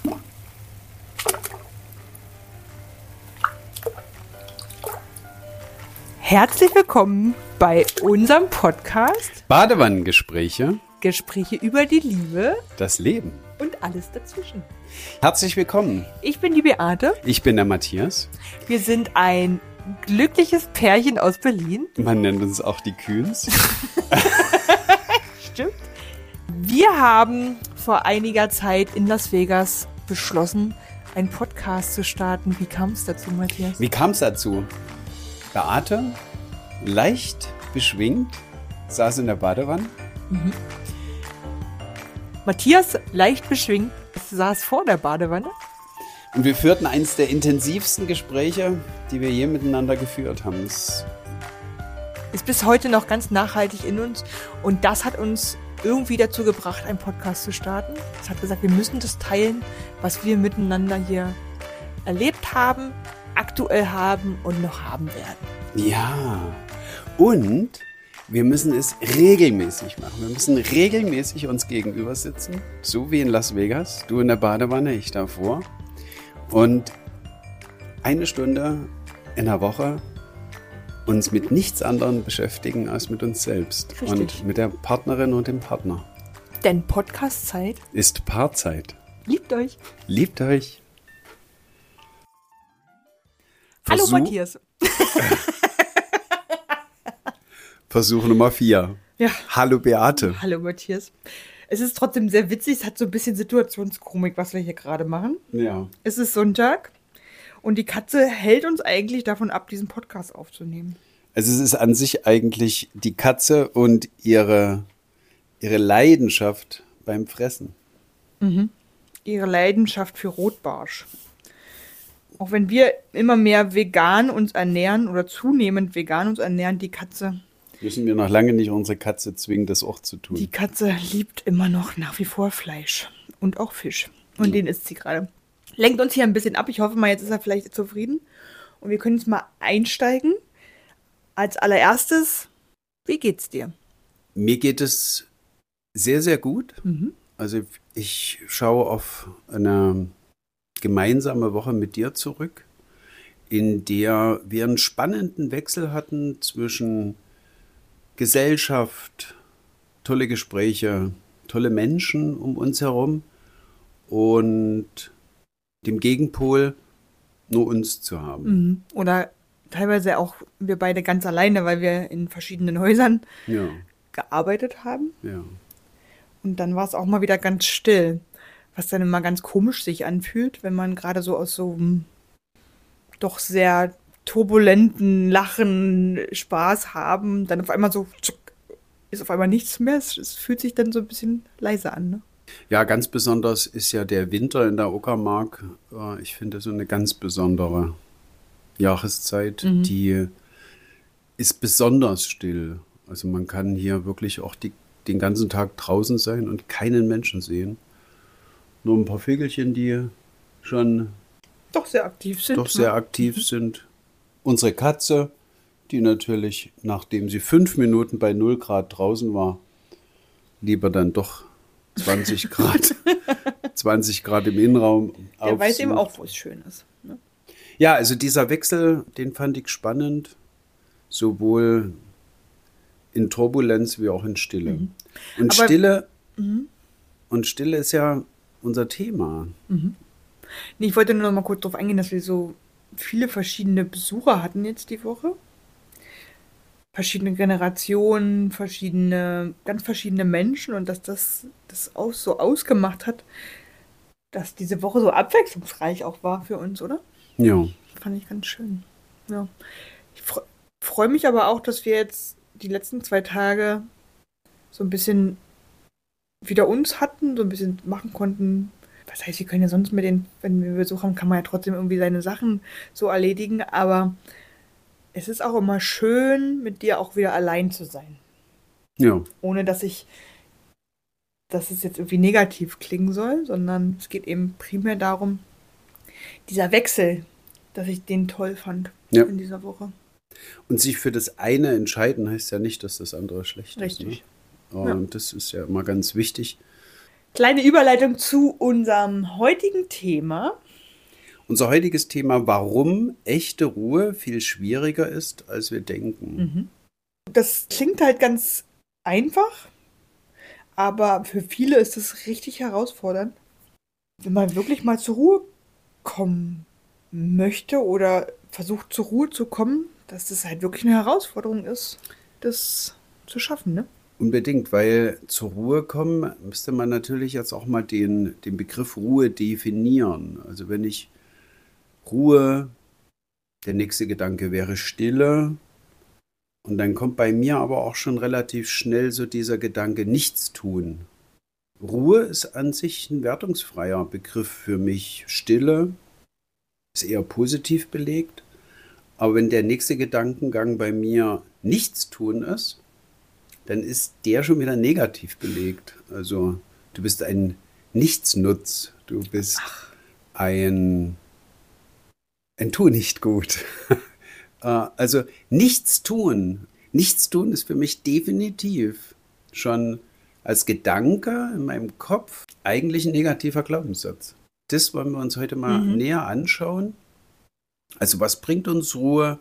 Herzlich willkommen bei unserem Podcast Badewannengespräche, Gespräche über die Liebe, das Leben und alles dazwischen. Herzlich willkommen. Ich bin die Beate. Ich bin der Matthias. Wir sind ein glückliches Pärchen aus Berlin. Man nennt uns auch die Kühns. Stimmt. Wir haben vor einiger Zeit in Las Vegas beschlossen, einen Podcast zu starten. Wie kam es dazu, Matthias? Wie kam es dazu? Beate, leicht beschwingt, saß in der Badewanne. Matthias, leicht beschwingt, saß vor der Badewanne. Und wir führten eines der intensivsten Gespräche, die wir je miteinander geführt haben. Ist bis heute noch ganz nachhaltig in uns. Und das hat uns irgendwie dazu gebracht, einen Podcast zu starten. Es hat gesagt, wir müssen das teilen, was wir miteinander hier erlebt haben, aktuell haben und noch haben werden. Ja, und wir müssen es regelmäßig machen. Wir müssen regelmäßig uns gegenüber sitzen, so wie in Las Vegas. Du in der Badewanne, ich davor. Und 1 Stunde in der Woche uns mit nichts anderem beschäftigen als mit uns selbst. Richtig. Und mit der Partnerin und dem Partner. Denn Podcast-Zeit Ist Paarzeit. liebt euch. Liebt euch. Hallo Matthias. Versuch Nummer 4. Ja. Hallo Beate. Hallo Matthias. Es ist trotzdem sehr witzig, es hat so ein bisschen Situationskomik, was wir hier gerade machen. Ja. Es ist Sonntag und die Katze hält uns eigentlich davon ab, diesen Podcast aufzunehmen. Also es ist an sich eigentlich die Katze und ihre Leidenschaft beim Fressen. Ihre Leidenschaft für Rotbarsch. Auch wenn wir immer mehr vegan uns ernähren oder zunehmend vegan uns ernähren, die Katze Müssen wir noch lange nicht unsere Katze zwingen, das auch zu tun. Die Katze liebt immer noch nach wie vor Fleisch und auch Fisch. Und den isst sie gerade. Lenkt uns hier ein bisschen ab. Ich hoffe mal, jetzt ist er vielleicht zufrieden. Und wir können jetzt mal einsteigen. Als allererstes, wie geht's dir? Mir geht es sehr, sehr gut. Also ich schaue auf eine gemeinsame Woche mit dir zurück, in der wir einen spannenden Wechsel hatten zwischen Gesellschaft, tolle Gespräche, tolle Menschen um uns herum und dem Gegenpol nur uns zu haben. Oder teilweise auch wir beide ganz alleine, weil wir in verschiedenen Häusern Ja, gearbeitet haben. ja. Und dann war es auch mal wieder ganz still, was dann immer ganz komisch sich anfühlt, wenn man gerade so aus so einem doch sehr turbulenten Lachen, Spaß haben, dann auf einmal so ist auf einmal nichts mehr. Es fühlt sich dann so ein bisschen leise an. Ne? Ja, ganz besonders ist ja der Winter in der Uckermark. Ich finde so eine ganz besondere Jahreszeit, die ist besonders still. Also man kann hier wirklich auch den ganzen Tag draußen sein und keinen Menschen sehen. Nur ein paar Vögelchen, die schon Doch sehr aktiv sind. Unsere Katze, die natürlich, nachdem sie 5 Minuten bei 0 Grad draußen war, lieber dann doch 20 Grad, 20 Grad im Innenraum Der weiß eben aufsucht. auch, wo es schön ist. Ne? Ja, also dieser Wechsel, den fand ich spannend, sowohl in Turbulenz wie auch in Stille. Und Aber- Stille ist ja unser Thema. Nee, ich wollte nur noch mal kurz darauf eingehen, dass wir so viele verschiedene Besucher hatten jetzt die Woche. Verschiedene Generationen, ganz verschiedene Menschen und dass das auch so ausgemacht hat, dass diese Woche so abwechslungsreich auch war für uns, oder? Ja. Fand ich ganz schön. Ja. Ich freue mich aber auch, dass wir jetzt die letzten 2 Tage so ein bisschen wieder uns hatten, so ein bisschen machen konnten. Was heißt, wir können ja sonst wenn wir Besuch haben, kann man ja trotzdem irgendwie seine Sachen so erledigen, aber es ist auch immer schön, mit dir auch wieder allein zu sein. Ja. Ohne dass es jetzt irgendwie negativ klingen soll, sondern es geht eben primär darum, dieser Wechsel, dass ich den toll fand in dieser Woche. Und sich für das eine entscheiden heißt ja nicht, dass das andere schlecht Richtig. ist. Ne? Und das ist ja immer ganz wichtig. Kleine Überleitung zu unserem heutigen Thema. Unser heutiges Thema, warum echte Ruhe viel schwieriger ist, als wir denken. Das klingt halt ganz einfach, aber für viele ist es richtig herausfordernd. Wenn man wirklich mal zur Ruhe kommen möchte oder versucht zur Ruhe zu kommen, dass das halt wirklich eine Herausforderung ist, das zu schaffen, ne? Unbedingt, weil zur Ruhe kommen müsste man natürlich jetzt auch mal den Begriff Ruhe definieren. Also wenn ich Ruhe, der nächste Gedanke wäre Stille. Und dann kommt bei mir aber auch schon relativ schnell so dieser Gedanke Nichtstun. Ruhe ist an sich ein wertungsfreier Begriff für mich. Stille ist eher positiv belegt. Aber wenn der nächste Gedankengang bei mir Nichtstun ist, dann ist der schon wieder negativ belegt. Also du bist ein Nichtsnutz. Du bist ein Tu nicht gut. Also nichts tun. Nichts tun ist für mich definitiv schon als Gedanke in meinem Kopf eigentlich ein negativer Glaubenssatz. Das wollen wir uns heute mal näher anschauen. Also was bringt uns Ruhe?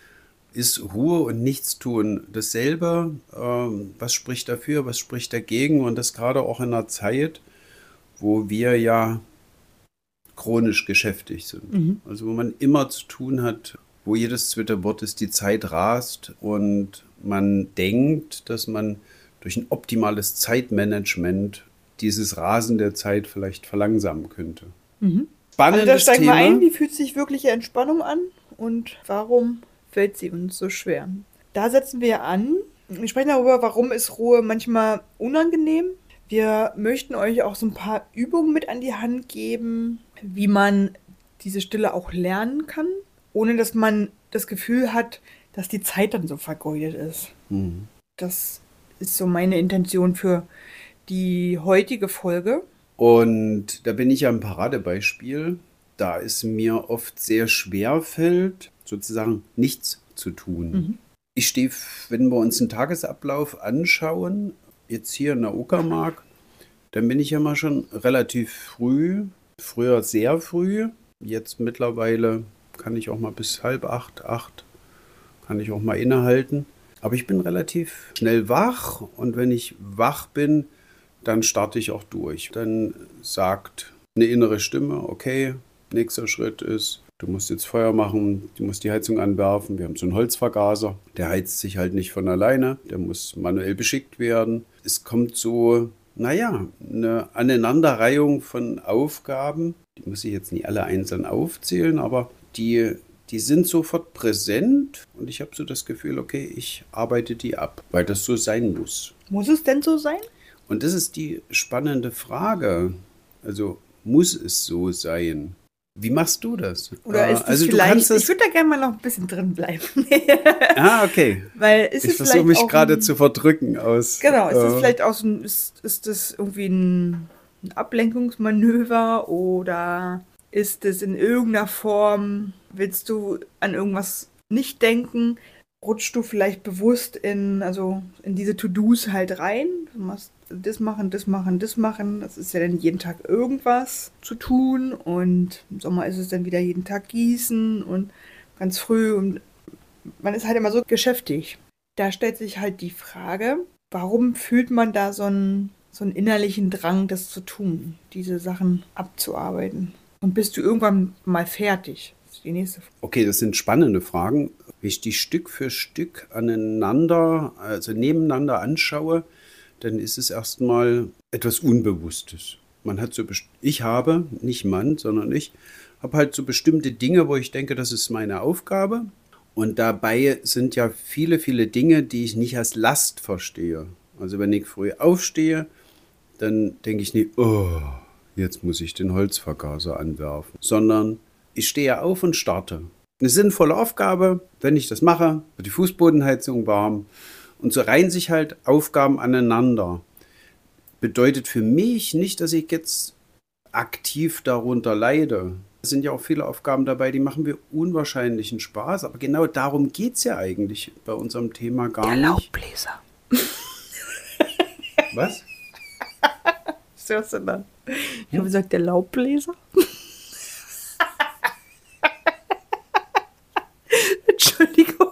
Ist Ruhe und Nichtstun dasselbe? Was spricht dafür? Was spricht dagegen? Und das gerade auch in einer Zeit, wo wir ja chronisch geschäftig sind. Also wo man immer zu tun hat, wo jedes zweite Wort ist, die Zeit rast und man denkt, dass man durch ein optimales Zeitmanagement dieses Rasen der Zeit vielleicht verlangsamen könnte. Spannendes Also da steigen wir Thema. ein, wie fühlt sich wirkliche Entspannung an und warum fällt sie uns so schwer? Da setzen wir an. Wir sprechen darüber, warum ist Ruhe manchmal unangenehm. Wir möchten euch auch so ein paar Übungen mit an die Hand geben, wie man diese Stille auch lernen kann, ohne dass man das Gefühl hat, dass die Zeit dann so vergeudet ist. Das ist so meine Intention für die heutige Folge. Und da bin ich ja ein Paradebeispiel, da es mir oft sehr schwer fällt, sozusagen nichts zu tun. Ich stehe, wenn wir uns einen Tagesablauf anschauen, jetzt hier in der Uckermark, dann bin ich ja mal schon relativ früh, früher sehr früh, jetzt mittlerweile kann ich auch mal bis 7:30, kann ich auch mal innehalten. Aber ich bin relativ schnell wach und wenn ich wach bin, dann starte ich auch durch. Dann sagt eine innere Stimme, okay, nächster Schritt ist, du musst jetzt Feuer machen, du musst die Heizung anwerfen. Wir haben so einen Holzvergaser, der heizt sich halt nicht von alleine, der muss manuell beschickt werden. Es kommt so, eine Aneinanderreihung von Aufgaben. Die muss ich jetzt nicht alle einzeln aufzählen, aber die sind sofort präsent und ich habe so das Gefühl, okay, ich arbeite die ab, weil das so sein muss. Muss es denn so sein? Und das ist die spannende Frage. Also muss es so sein? Wie machst du das? Oder ist es also vielleicht, ich würde da gerne mal noch ein bisschen drin bleiben. Okay. Weil ist ich es versuche vielleicht mich gerade zu verdrücken aus. Genau, ist es vielleicht auch so ist das irgendwie ein Ablenkungsmanöver oder ist es in irgendeiner Form, willst du an irgendwas nicht denken? Rutschst du vielleicht bewusst in diese To-Dos halt rein? Du machst das machen, das machen, das machen. Das ist ja dann jeden Tag irgendwas zu tun. Und im Sommer ist es dann wieder jeden Tag gießen und ganz früh. Und man ist halt immer so geschäftig. Da stellt sich halt die Frage, warum fühlt man da so einen innerlichen Drang, das zu tun, diese Sachen abzuarbeiten? Und bist du irgendwann mal fertig? Das ist die nächste Frage. Okay, das sind spannende Fragen. Wenn ich die Stück für Stück nebeneinander anschaue, dann ist es erstmal etwas Unbewusstes. Ich habe halt so bestimmte Dinge, wo ich denke, das ist meine Aufgabe. Und dabei sind ja viele, viele Dinge, die ich nicht als Last verstehe. Also wenn ich früh aufstehe, dann denke ich nicht, oh, jetzt muss ich den Holzvergaser anwerfen. Sondern ich stehe auf und starte. Eine sinnvolle Aufgabe, wenn ich das mache, wird die Fußbodenheizung warm. Und so reihen sich halt Aufgaben aneinander. Bedeutet für mich nicht, dass ich jetzt aktiv darunter leide. Es sind ja auch viele Aufgaben dabei, die machen mir unwahrscheinlichen Spaß. Aber genau darum geht es ja eigentlich bei unserem Thema gar nicht. Der Laubbläser. Was? Ist hörst du dann? Ich habe gesagt, der Laubbläser. Entschuldigung.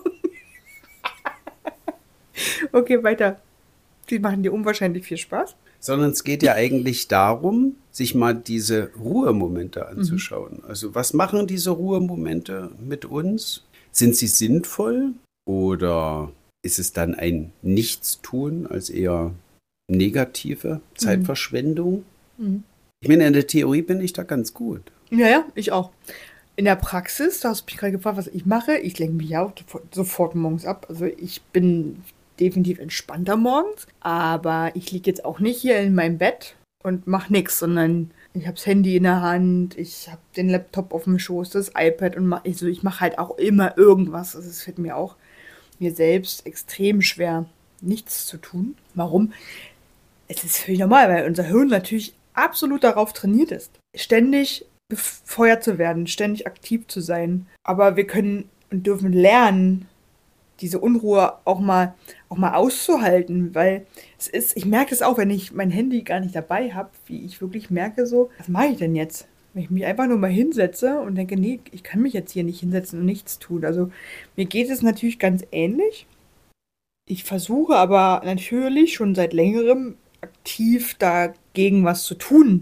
Okay, weiter. Die machen dir unwahrscheinlich viel Spaß. Sondern es geht ja eigentlich darum, sich mal diese Ruhemomente anzuschauen. Also was machen diese Ruhemomente mit uns? Sind sie sinnvoll oder ist es dann ein Nichtstun als eher negative Zeitverschwendung? Ich meine, in der Theorie bin ich da ganz gut. Ja, ich auch. In der Praxis, da hast du mich gerade gefragt, was ich mache. Ich lenke mich ja auch sofort morgens ab. Also ich bin definitiv entspannter morgens, aber ich liege jetzt auch nicht hier in meinem Bett und mache nichts, sondern ich habe das Handy in der Hand, ich habe den Laptop auf dem Schoß, das iPad und ich mache halt auch immer irgendwas. Also es fällt mir auch mir selbst extrem schwer, nichts zu tun. Warum? Es ist völlig normal, weil unser Hirn natürlich absolut darauf trainiert ist, ständig befeuert zu werden, ständig aktiv zu sein. Aber wir können und dürfen lernen, diese Unruhe auch mal auszuhalten, weil ich merke es auch, wenn ich mein Handy gar nicht dabei habe, wie ich wirklich merke so, was mache ich denn jetzt? Wenn ich mich einfach nur mal hinsetze und denke, nee, ich kann mich jetzt hier nicht hinsetzen und nichts tun. Also mir geht es natürlich ganz ähnlich. Ich versuche aber natürlich schon seit längerem aktiv dagegen was zu tun.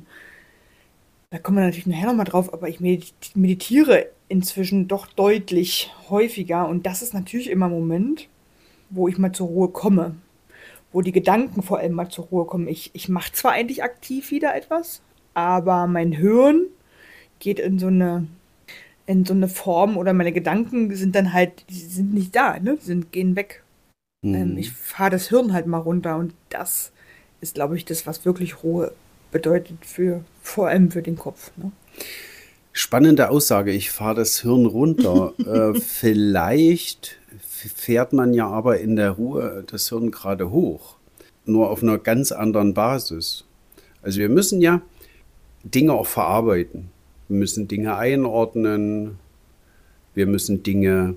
Da kommen wir natürlich nachher nochmal drauf, aber ich meditiere inzwischen doch deutlich häufiger und das ist natürlich immer ein Moment, wo ich mal zur Ruhe komme, wo die Gedanken vor allem mal zur Ruhe kommen. Ich mache zwar eigentlich aktiv wieder etwas, aber mein Hirn geht in so eine Form oder meine Gedanken sind dann halt, die sind nicht da, ne? Gehen weg. Ich fahre das Hirn halt mal runter und das ist, glaube ich, das, was wirklich Ruhe bedeutet vor allem für den Kopf. Ne? Spannende Aussage, ich fahre das Hirn runter. Vielleicht fährt man ja aber in der Ruhe das Hirn gerade hoch, nur auf einer ganz anderen Basis. Also wir müssen ja Dinge auch verarbeiten. Wir müssen Dinge einordnen, wir müssen Dinge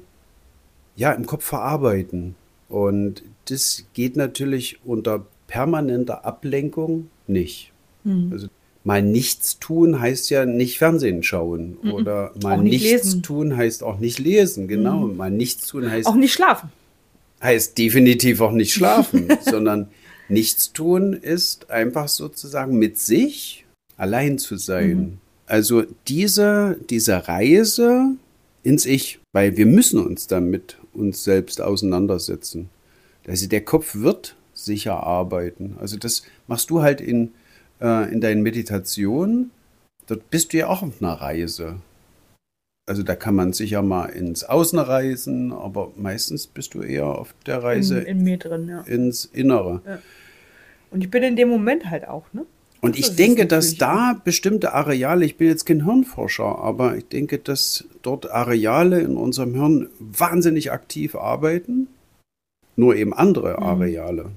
im Kopf verarbeiten. Und das geht natürlich unter permanenter Ablenkung nicht. Also mal nichts tun heißt ja nicht Fernsehen schauen oder mal nichts lesen. Tun heißt auch nicht lesen, genau. Mal nichts tun heißt auch nicht schlafen. Heißt definitiv auch nicht schlafen, sondern nichts tun ist einfach sozusagen mit sich allein zu sein. Also diese Reise ins Ich, weil wir müssen uns dann mit uns selbst auseinandersetzen. Also der Kopf wird sicher arbeiten. Also das machst du halt in deinen Meditationen. Dort bist du ja auch auf einer Reise. Also da kann man sicher mal ins Außen reisen, aber meistens bist du eher auf der Reise in mir drin, ja. ins Innere. Ja. Und ich bin in dem Moment halt auch, ne? Und ich denke, dass da bestimmte Areale, ich bin jetzt kein Hirnforscher, aber ich denke, dass dort Areale in unserem Hirn wahnsinnig aktiv arbeiten, nur eben andere Areale.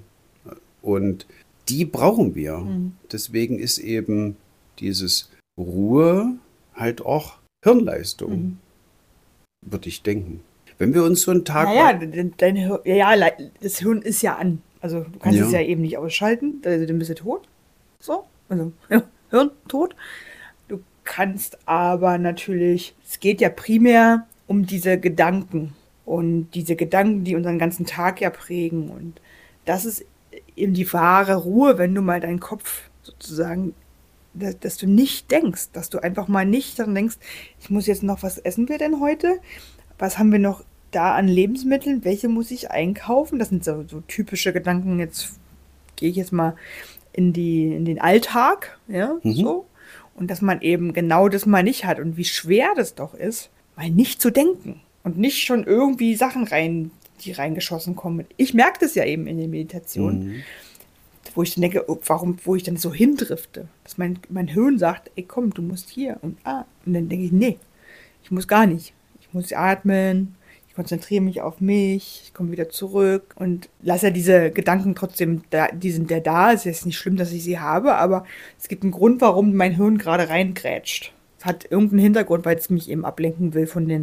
Und die brauchen wir. Deswegen ist eben dieses Ruhe halt auch Hirnleistung, würde ich denken. Wenn wir uns so einen Tag... das Hirn ist ja an. Also du kannst es ja eben nicht ausschalten, also dann bist du tot. So, also Hirn tot. Du kannst aber natürlich, es geht ja primär um diese Gedanken und diese Gedanken, die unseren ganzen Tag ja prägen. Und das ist eben die wahre Ruhe, wenn du mal deinen Kopf sozusagen, dass du nicht denkst, dass du einfach mal nicht daran denkst, ich muss jetzt noch, was essen wir denn heute? Was haben wir noch da an Lebensmitteln? Welche muss ich einkaufen? Das sind so typische Gedanken. Jetzt gehe ich jetzt mal in den Alltag, ja, so. Und dass man eben genau das mal nicht hat und wie schwer das doch ist, mal nicht zu denken und nicht schon irgendwie Sachen die reingeschossen kommen. Ich merke das ja eben in der Meditation, wo ich dann denke, wo ich dann so hindrifte, dass mein Hirn sagt, ey komm, du musst hier und dann denke ich, nee, ich muss gar nicht. Ich muss atmen, ich konzentriere mich auf mich, ich komme wieder zurück und lasse ja diese Gedanken trotzdem, die sind ja da, es ist jetzt nicht schlimm, dass ich sie habe, aber es gibt einen Grund, warum mein Hirn gerade reingrätscht. Es hat irgendeinen Hintergrund, weil es mich eben ablenken will von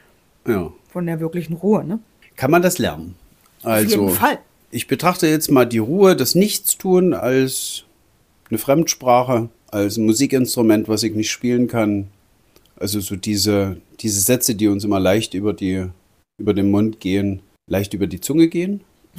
der wirklichen Ruhe, ne? Kann man das lernen? Also, auf jeden Fall. Ich betrachte jetzt mal die Ruhe, das Nichtstun als eine Fremdsprache als Musikinstrument, was ich nicht spielen kann. Also so diese Sätze, die uns immer leicht über den Mund gehen, leicht über die Zunge gehen.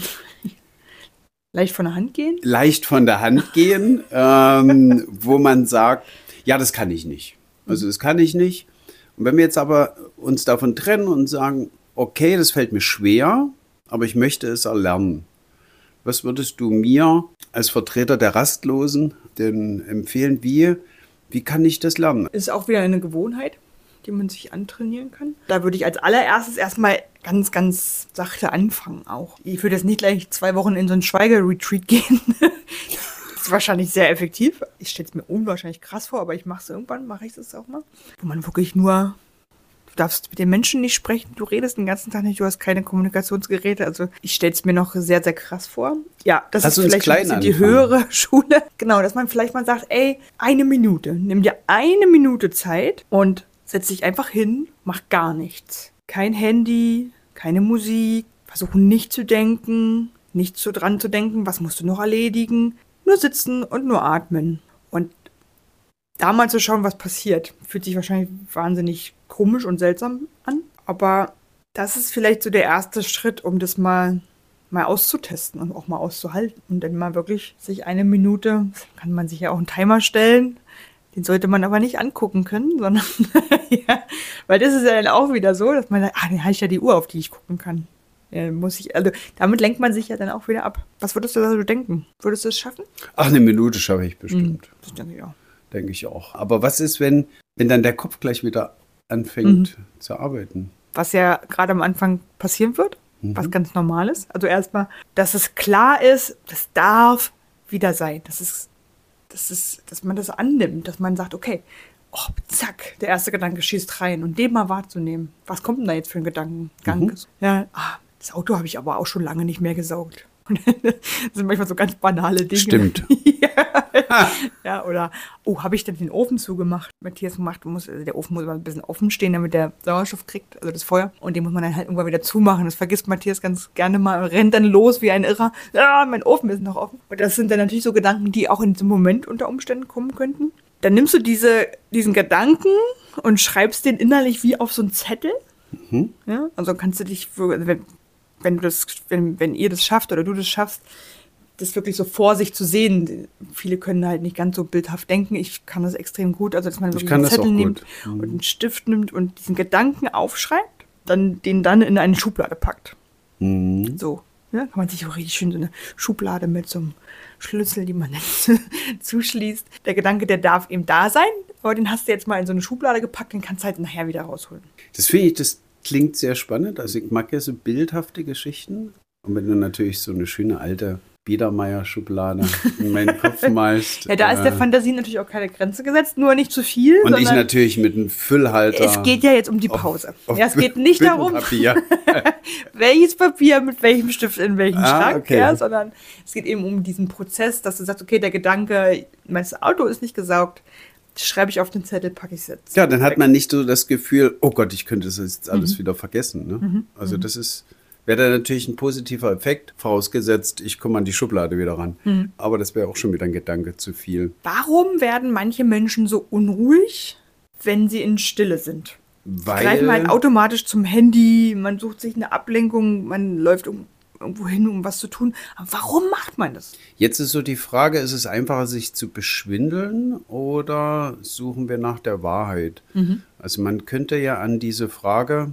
Leicht von der Hand gehen? Leicht von der Hand gehen, wo man sagt, ja, das kann ich nicht. Also das kann ich nicht. Und wenn wir jetzt aber uns davon trennen und sagen, okay, das fällt mir schwer, aber ich möchte es erlernen. Was würdest du mir als Vertreter der Rastlosen denn empfehlen? Wie kann ich das lernen? Ist auch wieder eine Gewohnheit, die man sich antrainieren kann. Da würde ich als allererstes erstmal ganz, ganz sachte anfangen auch. Ich würde jetzt nicht gleich 2 Wochen in so einen Schweigeretreat gehen. Das ist wahrscheinlich sehr effektiv. Ich stelle es mir unwahrscheinlich krass vor, aber ich mache es irgendwann, mache ich das auch mal. Wo man wirklich nur, du darfst mit den Menschen nicht sprechen, du redest den ganzen Tag nicht, du hast keine Kommunikationsgeräte. Also ich stelle es mir noch sehr, sehr krass vor. Ja, das ist vielleicht ein bisschen die höhere Schule. Genau, dass man vielleicht mal sagt, ey, 1 Minute, nimm dir 1 Minute Zeit und setz dich einfach hin, mach gar nichts. Kein Handy, keine Musik, versuchen nicht zu denken, nicht so dran zu denken, was musst du noch erledigen. Nur sitzen und nur atmen. Und da mal zu schauen, was passiert. Fühlt sich wahrscheinlich wahnsinnig komisch und seltsam an. Aber das ist vielleicht so der erste Schritt, um das mal auszutesten und auch mal auszuhalten. Und dann mal wirklich sich 1 Minute, kann man sich ja auch einen Timer stellen. Den sollte man aber nicht angucken können, sondern, ja, weil das ist ja dann auch wieder so, dass man sagt, dann habe ich ja die Uhr, auf die ich gucken kann. Ja, also damit lenkt man sich ja dann auch wieder ab. Was würdest du da so denken? Würdest du es schaffen? Ach, 1 Minute schaffe ich bestimmt. Das denke ich auch. Denke ich auch. Aber was ist, wenn dann der Kopf gleich wieder anfängt zu arbeiten? Was ja gerade am Anfang passieren wird, was ganz normal ist. Also erstmal, dass es klar ist, das darf wieder sein. Dass man das annimmt, dass man sagt, okay, zack, der erste Gedanke schießt rein und den mal wahrzunehmen. Was kommt denn da jetzt für ein Gedankengang? Ja, das Auto habe ich aber auch schon lange nicht mehr gesaugt. Das sind manchmal so ganz banale Dinge. Stimmt. Ja, oder, habe ich denn den Ofen zugemacht? Matthias der Ofen muss immer ein bisschen offen stehen, damit der Sauerstoff kriegt, also das Feuer. Und den muss man dann halt irgendwann wieder zumachen. Das vergisst Matthias ganz gerne mal und rennt dann los wie ein Irrer. Ja, mein Ofen ist noch offen. Und das sind dann natürlich so Gedanken, die auch in diesem Moment unter Umständen kommen könnten. Dann nimmst du diesen Gedanken und schreibst den innerlich wie auf so einen Zettel. Ja, also kannst du dich, wenn ihr das schafft oder du das schaffst, das wirklich so vor sich zu sehen. Viele können halt nicht ganz so bildhaft denken. Ich kann das extrem gut. Also, dass man wirklich einen Zettel nimmt und einen Stift nimmt und diesen Gedanken aufschreibt, den dann in eine Schublade packt. So. Ja, kann man sich auch richtig schön so eine Schublade mit so einem Schlüssel, die man dann zuschließt. Der Gedanke, der darf eben da sein, aber den hast du jetzt mal in so eine Schublade gepackt, den kannst du halt nachher wieder rausholen. Das finde ich, das klingt sehr spannend. Also ich mag ja so bildhafte Geschichten. Und wenn du natürlich so eine schöne alte Biedermeier-Schublade in meinen Kopf malst. Ja, da ist der Fantasie natürlich auch keine Grenze gesetzt, nur nicht zu viel. Und ich natürlich mit einem Füllhalter. Es geht ja jetzt um die Pause. Es geht nicht darum, welches Papier mit welchem Stift in welchen Schrank, okay. Ja, sondern es geht eben um diesen Prozess, dass du sagst, okay, der Gedanke, mein Auto ist nicht gesaugt, das schreibe ich auf den Zettel, packe ich es jetzt. Ja, dann hat man nicht so das Gefühl, oh Gott, ich könnte das jetzt alles wieder vergessen. Ne? Also das wäre dann natürlich ein positiver Effekt, vorausgesetzt, ich komme an die Schublade wieder ran. Aber das wäre auch schon wieder ein Gedanke zu viel. Warum werden manche Menschen so unruhig, wenn sie in Stille sind? Weil greifen halt automatisch zum Handy, man sucht sich eine Ablenkung, man läuft irgendwo hin, um was zu tun. Aber warum macht man das? Jetzt ist so die Frage, ist es einfacher, sich zu beschwindeln oder suchen wir nach der Wahrheit? Also man könnte ja an diese Frage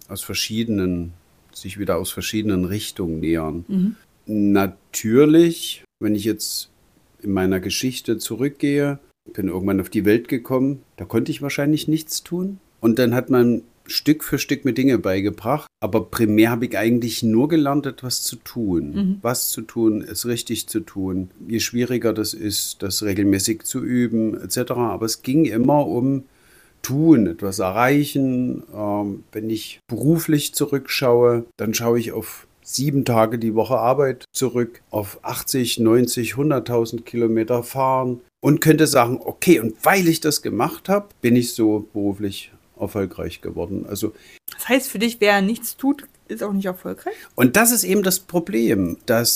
sich wieder aus verschiedenen Richtungen nähern. Natürlich, wenn ich jetzt in meiner Geschichte zurückgehe, bin irgendwann auf die Welt gekommen, da konnte ich wahrscheinlich nichts tun. Und dann hat man Stück für Stück mir Dinge beigebracht. Aber primär habe ich eigentlich nur gelernt, etwas zu tun. Was zu tun, es richtig zu tun. Je schwieriger das ist, das regelmäßig zu üben, etc. Aber es ging immer um Tun, etwas erreichen. Wenn ich beruflich zurückschaue, dann schaue ich auf 7 Tage die Woche Arbeit zurück, auf 80, 90, 100.000 Kilometer fahren und könnte sagen, okay, und weil ich das gemacht habe, bin ich so beruflich erfolgreich geworden. Also, das heißt für dich, wer nichts tut, ist auch nicht erfolgreich? Und das ist eben das Problem, dass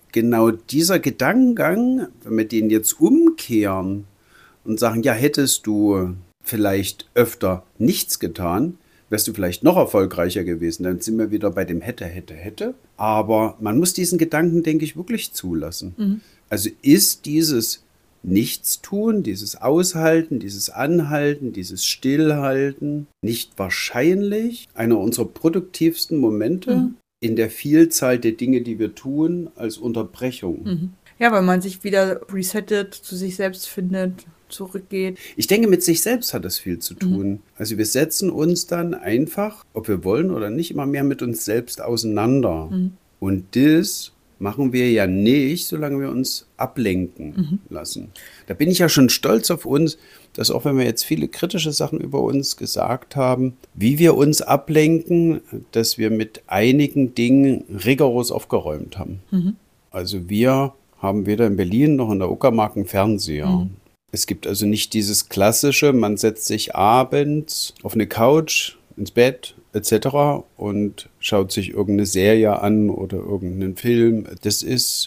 genau dieser Gedankengang, wenn wir den jetzt umkehren und sagen, ja, hättest du vielleicht öfter nichts getan, wärst du vielleicht noch erfolgreicher gewesen. Dann sind wir wieder bei dem hätte. Aber man muss diesen Gedanken, denke ich, wirklich zulassen. Also ist dieses Nichtstun, dieses Aushalten, dieses Anhalten, dieses Stillhalten nicht wahrscheinlich einer unserer produktivsten Momente in der Vielzahl der Dinge, die wir tun, als Unterbrechung? Ja, weil man sich wieder resettet, zu sich selbst findet, zurückgeht. Ich denke, mit sich selbst hat das viel zu tun. Also wir setzen uns dann einfach, ob wir wollen oder nicht, immer mehr mit uns selbst auseinander. Und das machen wir ja nicht, solange wir uns ablenken lassen. Da bin ich ja schon stolz auf uns, dass auch wenn wir jetzt viele kritische Sachen über uns gesagt haben, wie wir uns ablenken, dass wir mit einigen Dingen rigoros aufgeräumt haben. Also wir haben weder in Berlin noch in der Uckermark einen Fernseher. Es gibt also nicht dieses klassische, man setzt sich abends auf eine Couch, ins Bett etc. und schaut sich irgendeine Serie an oder irgendeinen Film. Das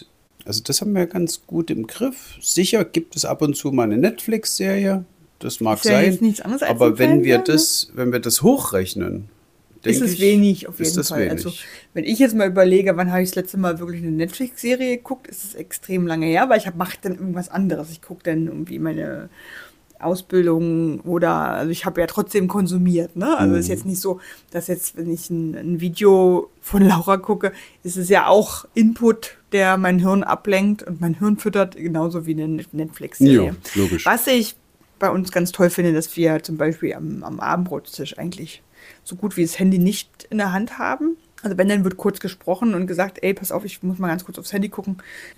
haben wir ganz gut im Griff. Sicher gibt es ab und zu mal eine Netflix-Serie, das mag Ist ja sein, jetzt nichts anderes als aber ein wenn wir Fernseher, wenn wir das hochrechnen, ist denke es ich, wenig auf ist jeden das Fall. wenig. Also wenn ich jetzt mal überlege, wann habe ich das letzte Mal wirklich eine Netflix-Serie geguckt, ist es extrem lange her, weil mache dann irgendwas anderes. Ich gucke dann irgendwie meine Ausbildung also ich habe ja trotzdem konsumiert, ne? Also ist jetzt nicht so, dass jetzt, wenn ich ein Video von Laura gucke, ist es ja auch Input, der mein Hirn ablenkt und mein Hirn füttert, genauso wie eine Netflix-Serie. Ja, logisch. Was ich bei uns ganz toll finde, dass wir zum Beispiel am Abendbrotstisch eigentlich so gut wie das Handy nicht in der Hand haben. Also wenn, dann wird kurz gesprochen und gesagt, ey, pass auf, ich muss mal ganz kurz aufs Handy gucken,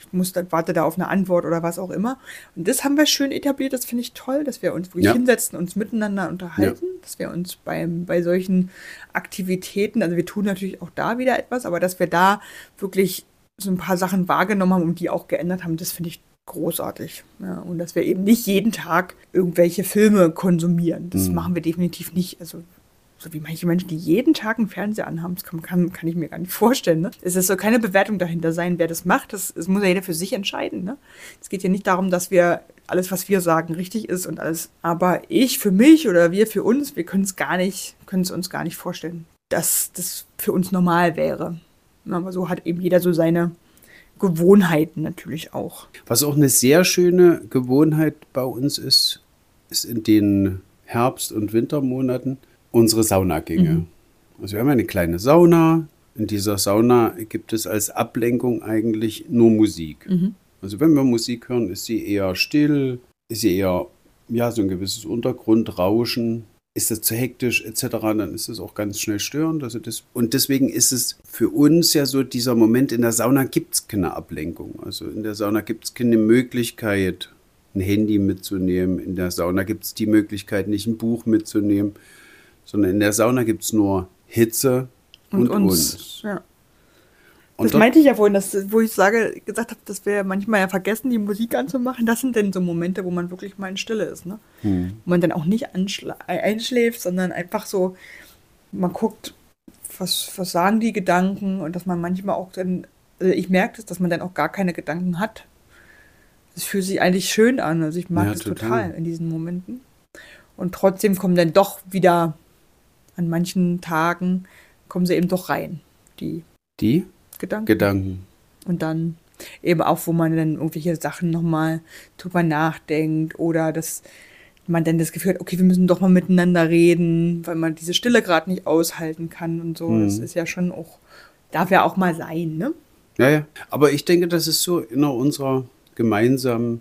warte da auf eine Antwort oder was auch immer. Und das haben wir schön etabliert, das finde ich toll, dass wir uns wirklich hinsetzen, uns miteinander unterhalten, dass wir uns bei solchen Aktivitäten, also wir tun natürlich auch da wieder etwas, aber dass wir da wirklich so ein paar Sachen wahrgenommen haben und die auch geändert haben, das finde ich großartig. Ja, und dass wir eben nicht jeden Tag irgendwelche Filme konsumieren, das machen wir definitiv nicht. Also so wie manche Menschen, die jeden Tag einen Fernseher anhaben, das kann ich mir gar nicht vorstellen. Ne? Es ist so keine Bewertung dahinter sein, wer das macht. Das muss ja jeder für sich entscheiden. Ne? Es geht ja nicht darum, dass wir alles, was wir sagen, richtig ist und alles. Aber ich für mich oder wir für uns, wir können es uns gar nicht vorstellen, dass das für uns normal wäre. Aber so hat eben jeder so seine Gewohnheiten natürlich auch. Was auch eine sehr schöne Gewohnheit bei uns ist in den Herbst- und Wintermonaten unsere Saunagänge. Also wir haben eine kleine Sauna. In dieser Sauna gibt es als Ablenkung eigentlich nur Musik. Also wenn wir Musik hören, ist sie eher still, ist sie eher so ein gewisses Untergrundrauschen. Ist das zu hektisch etc., dann ist es auch ganz schnell störend. Und deswegen ist es für uns ja so, dieser Moment, in der Sauna gibt es keine Ablenkung. Also in der Sauna gibt es keine Möglichkeit, ein Handy mitzunehmen. In der Sauna gibt es die Möglichkeit, nicht ein Buch mitzunehmen, sondern in der Sauna gibt es nur Hitze und uns. Ja. Das meinte ich ja vorhin, wo ich gesagt habe, dass wir manchmal ja vergessen, die Musik anzumachen. Das sind denn so Momente, wo man wirklich mal in Stille ist, ne? Wo man dann auch nicht einschläft, sondern einfach so, man guckt, was sagen die Gedanken und dass man manchmal auch dann, also ich merke das, dass man dann auch gar keine Gedanken hat. Das fühlt sich eigentlich schön an. Also ich mag das total in diesen Momenten. Und trotzdem kommen dann doch wieder an manchen Tagen kommen sie eben doch rein, die Gedanken. Und dann eben auch, wo man dann irgendwelche Sachen nochmal drüber nachdenkt oder dass man dann das Gefühl hat, okay, wir müssen doch mal miteinander reden, weil man diese Stille gerade nicht aushalten kann und so. Das ist ja schon auch, darf ja auch mal sein, ne? Ja. Aber ich denke, das ist so in unserer gemeinsamen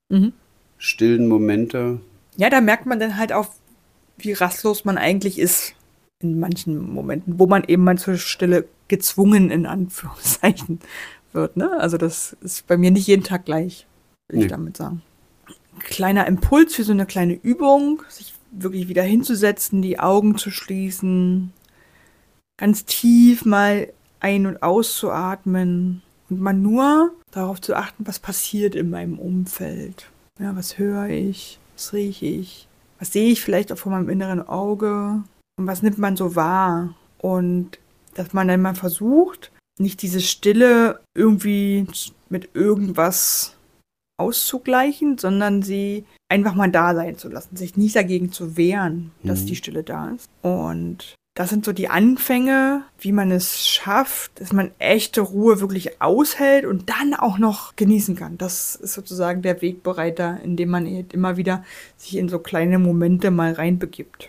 stillen Momente. Ja, da merkt man dann halt auch, wie rastlos man eigentlich ist in manchen Momenten, wo man eben mal zur Stille gezwungen, in Anführungszeichen, wird. Ne? Also das ist bei mir nicht jeden Tag gleich, will ich damit sagen. Kleiner Impuls für so eine kleine Übung, sich wirklich wieder hinzusetzen, die Augen zu schließen, ganz tief mal ein- und auszuatmen und mal nur darauf zu achten, was passiert in meinem Umfeld. Ja, was höre ich, was rieche ich, was sehe ich vielleicht auch vor meinem inneren Auge und was nimmt man so wahr. Und dass man dann mal versucht, nicht diese Stille irgendwie mit irgendwas auszugleichen, sondern sie einfach mal da sein zu lassen, sich nicht dagegen zu wehren, dass die Stille da ist. Und das sind so die Anfänge, wie man es schafft, dass man echte Ruhe wirklich aushält und dann auch noch genießen kann. Das ist sozusagen der Wegbereiter, in dem man immer wieder sich in so kleine Momente mal reinbegibt.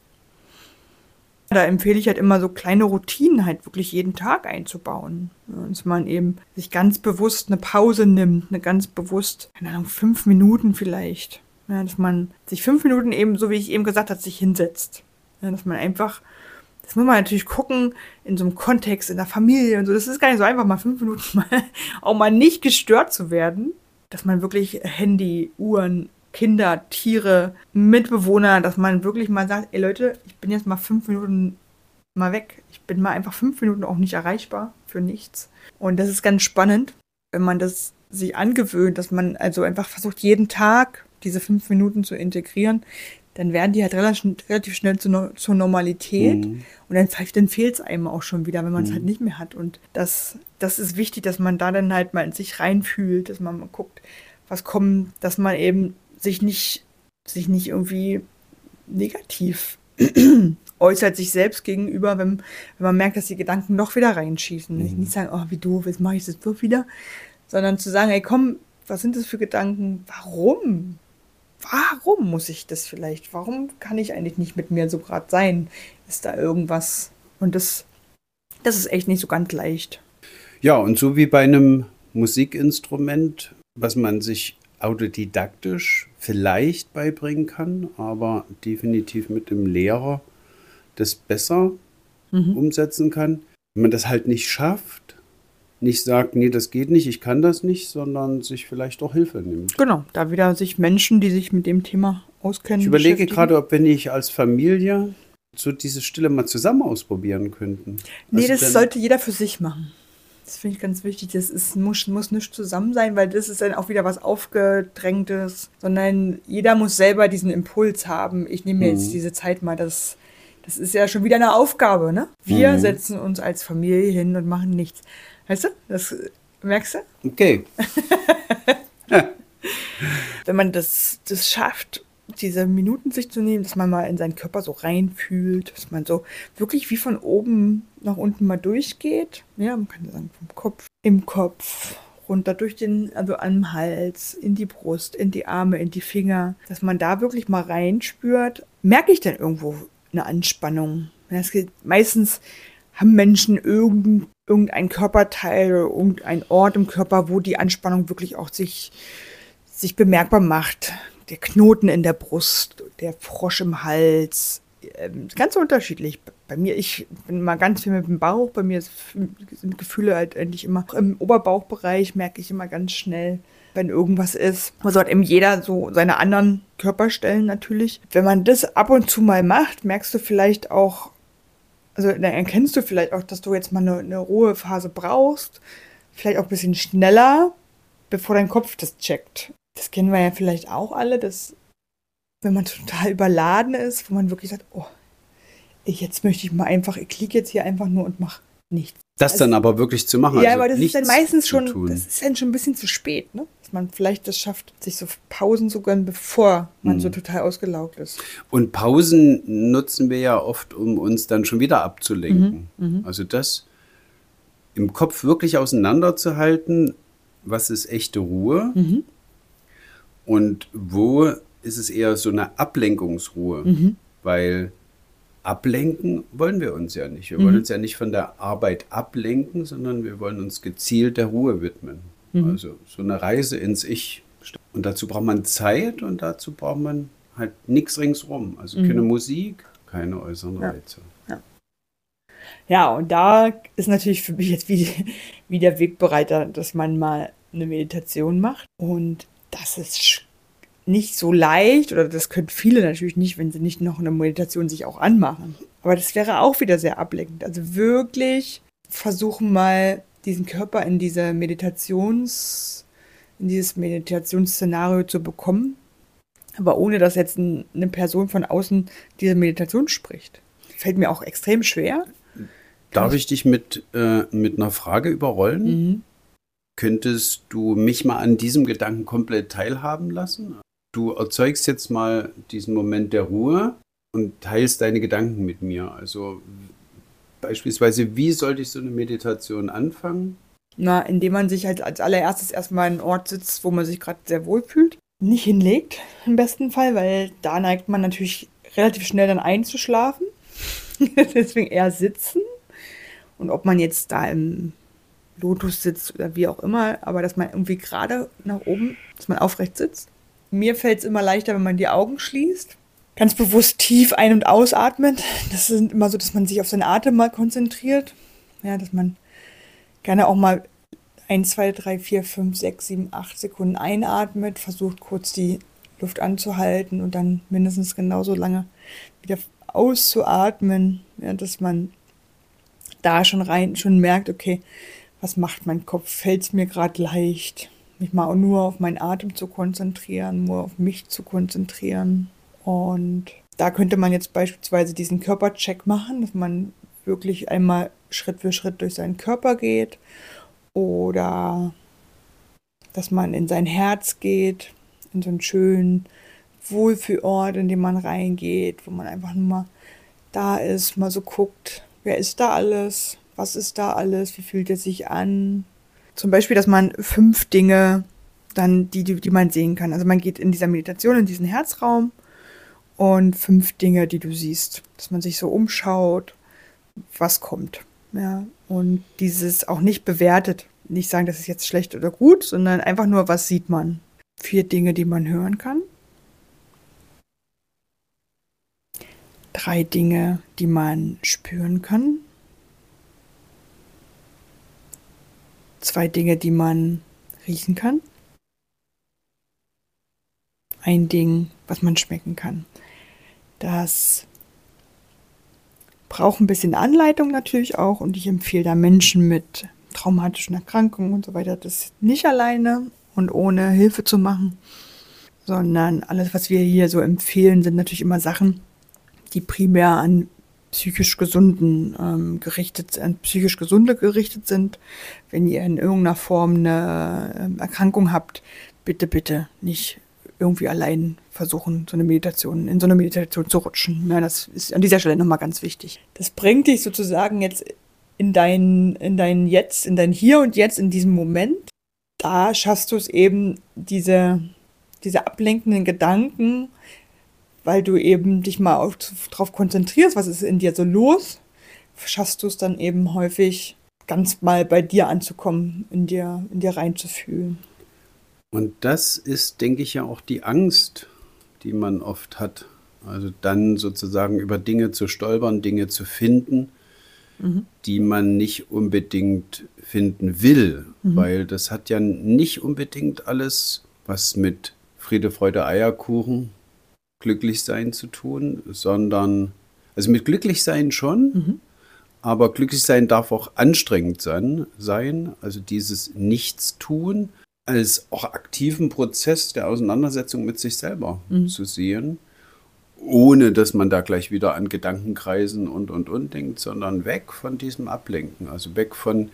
Da empfehle ich halt immer so kleine Routinen halt wirklich jeden Tag einzubauen. Dass man eben sich ganz bewusst eine Pause nimmt, eine ganz bewusst, keine Ahnung, 5 Minuten vielleicht. Ja, dass man sich 5 Minuten eben, so wie ich eben gesagt habe, sich hinsetzt. Ja, dass man einfach, das muss man natürlich gucken, in so einem Kontext, in der Familie und so. Das ist gar nicht so einfach, mal 5 Minuten mal, auch mal nicht gestört zu werden. Dass man wirklich Handy, Uhren, Kinder, Tiere, Mitbewohner, dass man wirklich mal sagt, ey Leute, ich bin jetzt mal 5 Minuten mal weg. Ich bin mal einfach 5 Minuten auch nicht erreichbar für nichts. Und das ist ganz spannend, wenn man das sich angewöhnt, dass man also einfach versucht, jeden Tag diese 5 Minuten zu integrieren, dann werden die halt relativ schnell zur Normalität. Und dann fehlt es einem auch schon wieder, wenn man es halt nicht mehr hat. Und das ist wichtig, dass man da dann halt mal in sich reinfühlt, dass man mal guckt, was kommt, dass man eben sich nicht irgendwie negativ äußert sich selbst gegenüber, wenn man merkt, dass die Gedanken doch wieder reinschießen. Nicht sagen, oh, wie doof, jetzt mache ich das doch wieder, sondern zu sagen, ey, komm, was sind das für Gedanken? Warum? Warum muss ich das vielleicht? Warum kann ich eigentlich nicht mit mir so gerade sein? Ist da irgendwas? Und das ist echt nicht so ganz leicht. Ja, und so wie bei einem Musikinstrument, was man sich autodidaktisch vielleicht beibringen kann, aber definitiv mit dem Lehrer das besser umsetzen kann. Wenn man das halt nicht schafft, nicht sagt, nee, das geht nicht, ich kann das nicht, sondern sich vielleicht auch Hilfe nimmt. Genau, da wieder sich Menschen, die sich mit dem Thema auskennen. Ich überlege gerade, ob wenn ich als Familie so diese Stille mal zusammen ausprobieren könnten. Nee, also das sollte jeder für sich machen. Das finde ich ganz wichtig. Das muss nicht zusammen sein, weil das ist dann auch wieder was Aufgedrängtes, sondern jeder muss selber diesen Impuls haben. Ich nehme mir jetzt diese Zeit mal, das ist ja schon wieder eine Aufgabe, ne? Wir setzen uns als Familie hin und machen nichts. Weißt du? Das merkst du? Okay. Wenn man das schafft, diese Minuten sich zu nehmen, dass man mal in seinen Körper so reinfühlt, dass man so wirklich wie von oben nach unten mal durchgeht. Ja, man kann sagen, vom Kopf, im Kopf, runter durch also am Hals, in die Brust, in die Arme, in die Finger, dass man da wirklich mal reinspürt. Merke ich denn irgendwo eine Anspannung? Meistens haben Menschen irgendein Körperteil oder irgendein Ort im Körper, wo die Anspannung wirklich auch sich bemerkbar macht. Der Knoten in der Brust, der Frosch im Hals, ganz unterschiedlich. Bei mir, ich bin mal ganz viel mit dem Bauch, bei mir sind Gefühle halt eigentlich immer im Oberbauchbereich, merke ich immer ganz schnell, wenn irgendwas ist. Also hat eben jeder so seine anderen Körperstellen natürlich. Wenn man das ab und zu mal macht, merkst du vielleicht auch, also dann erkennst du vielleicht auch, dass du jetzt mal eine Ruhephase brauchst, vielleicht auch ein bisschen schneller, bevor dein Kopf das checkt. Das kennen wir ja vielleicht auch alle, dass wenn man total überladen ist, wo man wirklich sagt, oh, jetzt möchte ich mal einfach, ich liege jetzt hier einfach nur und mache nichts. Das dann aber wirklich zu machen. Ja, also aber das ist dann meistens schon, das ist dann schon ein bisschen zu spät, ne? Dass man vielleicht das schafft, sich so Pausen zu gönnen, bevor man so total ausgelaugt ist. Und Pausen nutzen wir ja oft, um uns dann schon wieder abzulenken. Also das im Kopf wirklich auseinanderzuhalten, was ist echte Ruhe und wo ist es eher so eine Ablenkungsruhe, weil ablenken wollen wir uns ja nicht. Wir wollen uns ja nicht von der Arbeit ablenken, sondern wir wollen uns gezielt der Ruhe widmen. Also so eine Reise ins Ich. Und dazu braucht man Zeit und dazu braucht man halt nichts ringsrum. Also keine Musik, keine äußeren Reize. Ja, und da ist natürlich für mich jetzt wie der Wegbereiter, dass man mal eine Meditation macht. Und das ist nicht so leicht, oder das können viele natürlich nicht, wenn sie nicht noch eine Meditation sich auch anmachen. Aber das wäre auch wieder sehr ablenkend. Also wirklich versuchen mal diesen Körper in dieses Meditationsszenario zu bekommen, aber ohne dass jetzt eine Person von außen diese Meditation spricht. Fällt mir auch extrem schwer. Darf ich dich mit einer Frage überrollen? Könntest du mich mal an diesem Gedanken komplett teilhaben lassen? Du erzeugst jetzt mal diesen Moment der Ruhe und teilst deine Gedanken mit mir. Also beispielsweise, wie sollte ich so eine Meditation anfangen? Na, indem man sich halt als allererstes erstmal an einen Ort sitzt, wo man sich gerade sehr wohl fühlt. Nicht hinlegt, im besten Fall, weil da neigt man natürlich relativ schnell dann einzuschlafen. Deswegen eher sitzen. Und ob man jetzt da im Lotus sitzt oder wie auch immer, aber dass man irgendwie gerade nach oben, dass man aufrecht sitzt. Mir fällt es immer leichter, wenn man die Augen schließt. Ganz bewusst tief ein- und ausatmet. Das ist immer so, dass man sich auf seinen Atem mal konzentriert. Ja, dass man gerne auch mal 1, 2, 3, 4, 5, 6, 7, 8 Sekunden einatmet, versucht kurz die Luft anzuhalten und dann mindestens genauso lange wieder auszuatmen, ja, dass man da schon merkt, okay, was macht mein Kopf? Fällt es mir gerade leicht, mich mal nur auf meinen Atem zu konzentrieren, nur auf mich zu konzentrieren. Und da könnte man jetzt beispielsweise diesen Körpercheck machen, dass man wirklich einmal Schritt für Schritt durch seinen Körper geht oder dass man in sein Herz geht, in so einen schönen Wohlfühlort, in den man reingeht, wo man einfach nur mal da ist, mal so guckt, wer ist da alles, was ist da alles, wie fühlt es sich an. Zum Beispiel, dass man 5 Dinge dann, die man sehen kann. Also man geht in dieser Meditation in diesen Herzraum und 5 Dinge, die du siehst. Dass man sich so umschaut, was kommt. Ja, und dieses auch nicht bewertet. Nicht sagen, das ist jetzt schlecht oder gut, sondern einfach nur, was sieht man. 4 Dinge, die man hören kann. 3 Dinge, die man spüren kann. 2 Dinge, die man riechen kann. 1 Ding, was man schmecken kann. Das braucht ein bisschen Anleitung natürlich auch und ich empfehle da Menschen mit traumatischen Erkrankungen und so weiter, das nicht alleine und ohne Hilfe zu machen, sondern alles, was wir hier so empfehlen, sind natürlich immer Sachen, die primär an psychisch Gesunde gerichtet sind. Wenn ihr in irgendeiner Form eine Erkrankung habt, bitte, bitte nicht irgendwie allein versuchen, in so eine Meditation zu rutschen. Ja, das ist an dieser Stelle nochmal ganz wichtig. Das bringt dich sozusagen jetzt in dein Jetzt, in dein Hier und Jetzt, in diesem Moment. Da schaffst du es eben, diese ablenkenden Gedanken, weil du eben dich mal drauf konzentrierst, was ist in dir so los, schaffst du es dann eben häufig, ganz mal bei dir anzukommen, in dir reinzufühlen. Und das ist, denke ich, ja auch die Angst, die man oft hat. Also dann sozusagen über Dinge zu stolpern, Dinge zu finden, die man nicht unbedingt finden will. Weil das hat ja nicht unbedingt alles was mit Friede, Freude, Eierkuchen, Glücklichsein zu tun, sondern, also mit Glücklichsein schon, aber Glücklichsein darf auch anstrengend sein, also dieses Nichtstun als auch aktiven Prozess der Auseinandersetzung mit sich selber zu sehen, ohne dass man da gleich wieder an Gedankenkreisen und denkt, sondern weg von diesem Ablenken, also weg von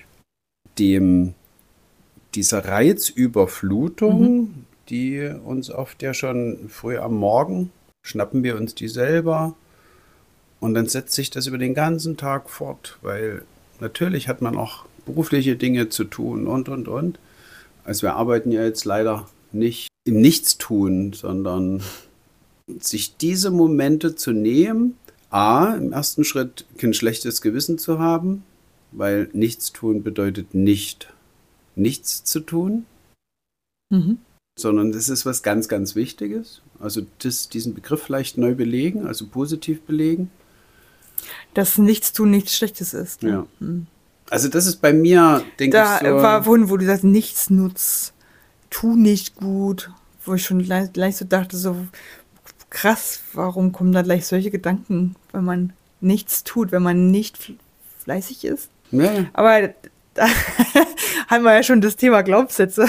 dieser Reizüberflutung, die uns oft ja schon früh am Morgen, schnappen wir uns die selber und dann setzt sich das über den ganzen Tag fort, weil natürlich hat man auch berufliche Dinge zu tun und. Also wir arbeiten ja jetzt leider nicht im Nichtstun, sondern sich diese Momente zu nehmen, im ersten Schritt kein schlechtes Gewissen zu haben, weil Nichtstun bedeutet nicht nichts zu tun, sondern das ist was ganz, ganz Wichtiges. Also diesen Begriff vielleicht neu belegen, also positiv belegen. Dass Nichtstun nichts Schlechtes ist. Ne? Ja. Also das ist bei mir, denke ich, so... Da war vorhin, wo du sagst, nichts nutzt, tu nicht gut, wo ich schon gleich so dachte, so krass, warum kommen da gleich solche Gedanken, wenn man nichts tut, wenn man nicht fleißig ist? Ja. Aber da haben wir ja schon das Thema Glaubenssätze.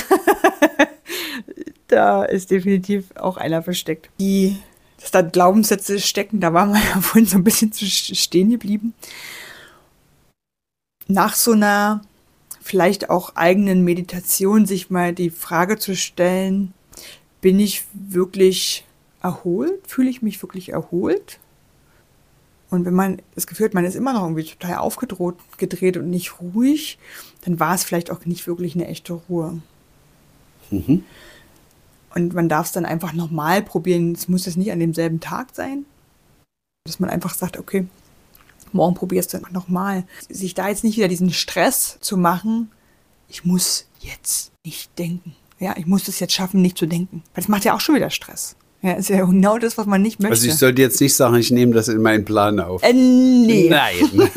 Da ist definitiv auch einer versteckt. Dass da Glaubenssätze stecken, da waren wir ja vorhin so ein bisschen stehen geblieben. Nach so einer vielleicht auch eigenen Meditationen sich mal die Frage zu stellen, bin ich wirklich erholt? Fühle ich mich wirklich erholt? Und wenn man das Gefühl hat, man ist immer noch irgendwie total gedreht und nicht ruhig, dann war es vielleicht auch nicht wirklich eine echte Ruhe. Mhm. Und man darf es dann einfach nochmal probieren. Es muss jetzt nicht an demselben Tag sein. Dass man einfach sagt, okay, morgen probierst du dann nochmal. Sich da jetzt nicht wieder diesen Stress zu machen, ich muss jetzt nicht denken. Ja, ich muss es jetzt schaffen, nicht zu denken. Weil das macht ja auch schon wieder Stress. Ja, ist ja genau das, was man nicht möchte. Also ich sollte jetzt nicht sagen, ich nehme das in meinen Plan auf. Nee. Nein.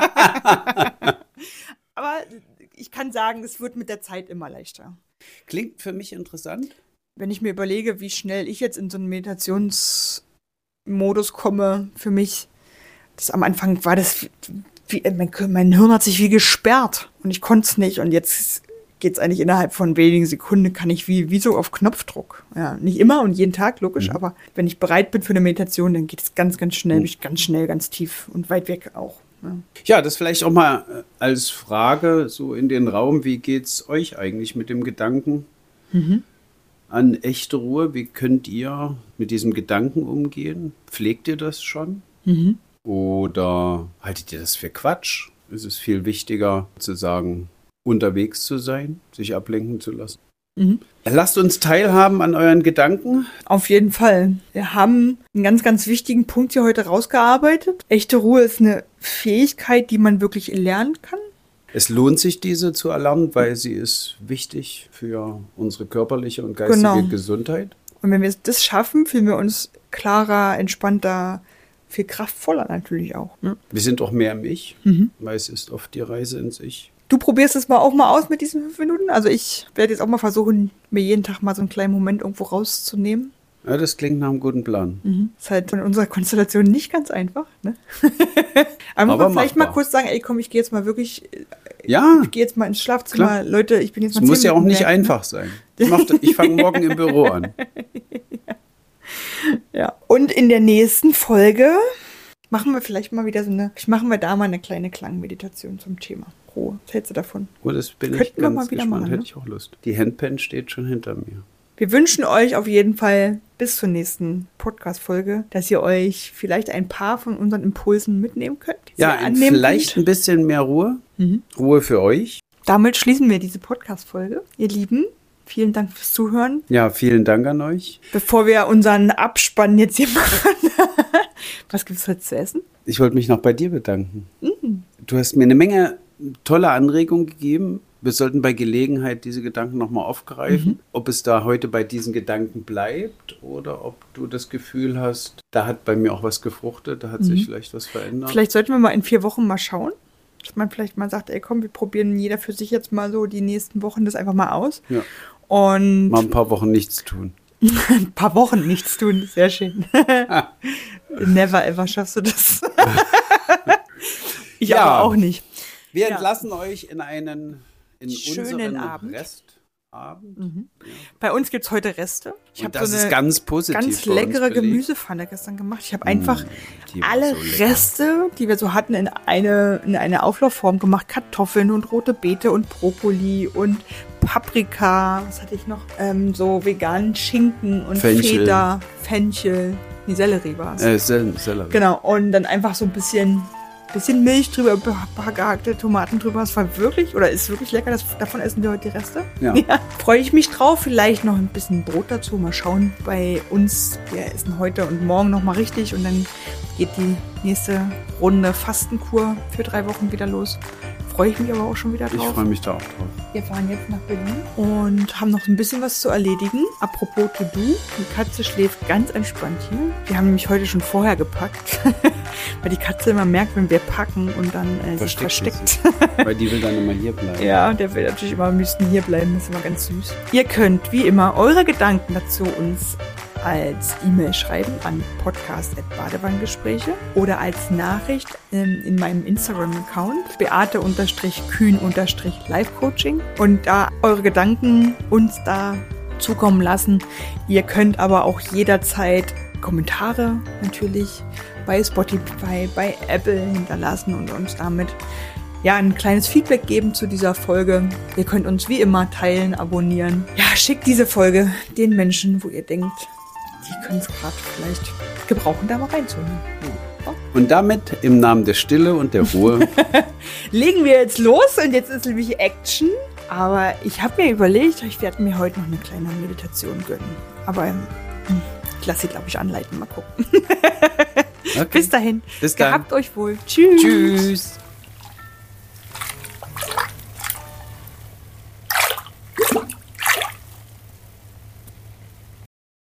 Aber ich kann sagen, es wird mit der Zeit immer leichter. Klingt für mich interessant. Wenn ich mir überlege, wie schnell ich jetzt in so einen Meditationsmodus komme, für mich, das am Anfang war das, mein Hirn hat sich wie gesperrt und ich konnte es nicht. Und jetzt geht es eigentlich innerhalb von wenigen Sekunden, kann ich wie so auf Knopfdruck. Ja, nicht immer und jeden Tag, logisch, aber wenn ich bereit bin für eine Meditation, dann geht es ganz, ganz schnell, bin ich ganz schnell, ganz tief und weit weg auch. Ja, das vielleicht auch mal als Frage so in den Raum, wie geht es euch eigentlich mit dem Gedanken an echte Ruhe? Wie könnt ihr mit diesem Gedanken umgehen? Pflegt ihr das schon? Oder haltet ihr das für Quatsch? Ist es viel wichtiger zu sagen, unterwegs zu sein, sich ablenken zu lassen? Lasst uns teilhaben an euren Gedanken. Auf jeden Fall. Wir haben einen ganz, ganz wichtigen Punkt hier heute rausgearbeitet. Echte Ruhe ist eine Fähigkeit, die man wirklich lernen kann. Es lohnt sich, diese zu erlernen, weil sie ist wichtig für unsere körperliche und geistige Gesundheit. Und wenn wir das schaffen, fühlen wir uns klarer, entspannter, viel kraftvoller natürlich auch. Ne? Wir sind auch mehr im Ich, weil es ist oft die Reise ins Ich. Du probierst es auch mal aus mit diesen 5 Minuten? Also ich werde jetzt auch mal versuchen, mir jeden Tag mal so einen kleinen Moment irgendwo rauszunehmen. Ja, das klingt nach einem guten Plan. Ist halt in unserer Konstellation nicht ganz einfach. Ne? Aber muss man vielleicht mal kurz sagen, ey komm, ich gehe jetzt mal wirklich, ich gehe jetzt mal ins Schlafzimmer. Klar. Leute, ich bin jetzt mal 10 Minuten. Es muss ja auch nicht einfach sein. Ich fange morgen im Büro an. Ja. Und in der nächsten Folge machen wir vielleicht mal wieder machen wir da mal eine kleine Klangmeditation zum Thema Ruhe. Was hältst du davon? Oh, das bin Könnten ich ganz wir mal wieder gespannt. machen, Hätte ich auch Lust. Die Handpan steht schon hinter mir. Wir wünschen euch auf jeden Fall bis zur nächsten Podcast-Folge, dass ihr euch vielleicht ein paar von unseren Impulsen mitnehmen könnt. Ja, vielleicht ein bisschen mehr Ruhe. Ruhe für euch. Damit schließen wir diese Podcast-Folge. Ihr Lieben, vielen Dank fürs Zuhören. Ja, vielen Dank an euch. Bevor wir unseren Abspann jetzt hier machen, was gibt es heute zu essen? Ich wollte mich noch bei dir bedanken. Du hast mir eine Menge tolle Anregungen gegeben. Wir sollten bei Gelegenheit diese Gedanken nochmal aufgreifen. Ob es da heute bei diesen Gedanken bleibt oder ob du das Gefühl hast, da hat bei mir auch was gefruchtet, da hat sich vielleicht was verändert. Vielleicht sollten wir mal in 4 Wochen mal schauen, dass man vielleicht mal sagt, ey komm, wir probieren jeder für sich jetzt mal so die nächsten Wochen das einfach mal aus. Ja. Und mal ein paar Wochen nichts tun. Ein paar Wochen nichts tun, sehr schön. Never ever schaffst du das. Ich aber auch nicht. Wir entlassen euch in schönen Abend. Restabend. Ja. Bei uns gibt es heute Reste. Ich habe so eine ganz positiv ganz leckere Gemüsepfanne gestern gemacht. Ich habe einfach alle Reste, die wir so hatten, in eine Auflaufform gemacht. Kartoffeln und rote Beete und Brokkoli und Paprika. Was hatte ich noch? So veganen Schinken und Fenchel. Feta, Fenchel. Nee, Sellerie war es. Sellerie. Genau. Und dann einfach so ein bisschen Milch drüber, ein paar gehackte Tomaten drüber. Das war wirklich, oder ist wirklich lecker. Davon essen wir heute die Reste. Ja. Freue ich mich drauf. Vielleicht noch ein bisschen Brot dazu. Mal schauen bei uns. Wir essen heute und morgen nochmal richtig. Und dann geht die nächste Runde Fastenkur für 3 Wochen wieder los. Freue ich mich aber auch schon wieder drauf. Ich freue mich da auch drauf. Wir fahren jetzt nach Berlin und haben noch ein bisschen was zu erledigen. Apropos To-Do, die Katze schläft ganz entspannt hier. Wir haben nämlich heute schon vorher gepackt, weil die Katze immer merkt, wenn wir packen und dann sich versteckt. Weil die will dann immer hier bleiben. Ja, der will natürlich immer am liebsten hier bleiben, das ist immer ganz süß. Ihr könnt wie immer eure Gedanken dazu uns als E-Mail schreiben an podcast@badewannengespräche oder als Nachricht in meinem Instagram-Account beate_kühn_live-coaching und da eure Gedanken uns da zukommen lassen. Ihr könnt aber auch jederzeit Kommentare natürlich bei Spotify, bei Apple hinterlassen und uns damit ja, ein kleines Feedback geben zu dieser Folge. Ihr könnt uns wie immer teilen, abonnieren. Ja, schickt diese Folge den Menschen, wo ihr denkt, die können es gerade vielleicht gebrauchen, da mal reinzuhören. Ja. Und damit im Namen der Stille und der Ruhe legen wir jetzt los und jetzt ist nämlich Action. Aber ich habe mir überlegt, ich werde mir heute noch eine kleine Meditation gönnen. Aber ich lasse sie, glaube ich, anleiten. Mal gucken. Okay. Bis dahin. Bis dann. Gehabt euch wohl. Tschüss. Tschüss.